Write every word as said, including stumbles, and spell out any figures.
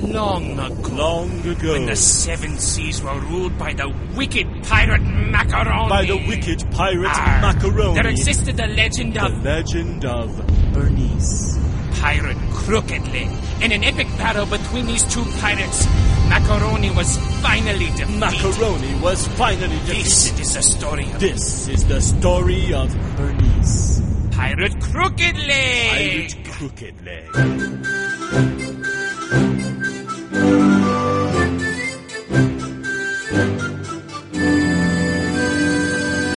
long ago. Long ago. When the seven seas were ruled by the wicked pirate Macaroni. By the wicked pirate Arr, Macaroni. There existed the legend The of legend of Bernice. Pirate Crooked Leg. In an epic battle between these two pirates, Macaroni was finally defeated. Macaroni was finally defeated. This is the story of This is the story of Bernice. Pirate Crooked Leg. Pirate Crooked Leg.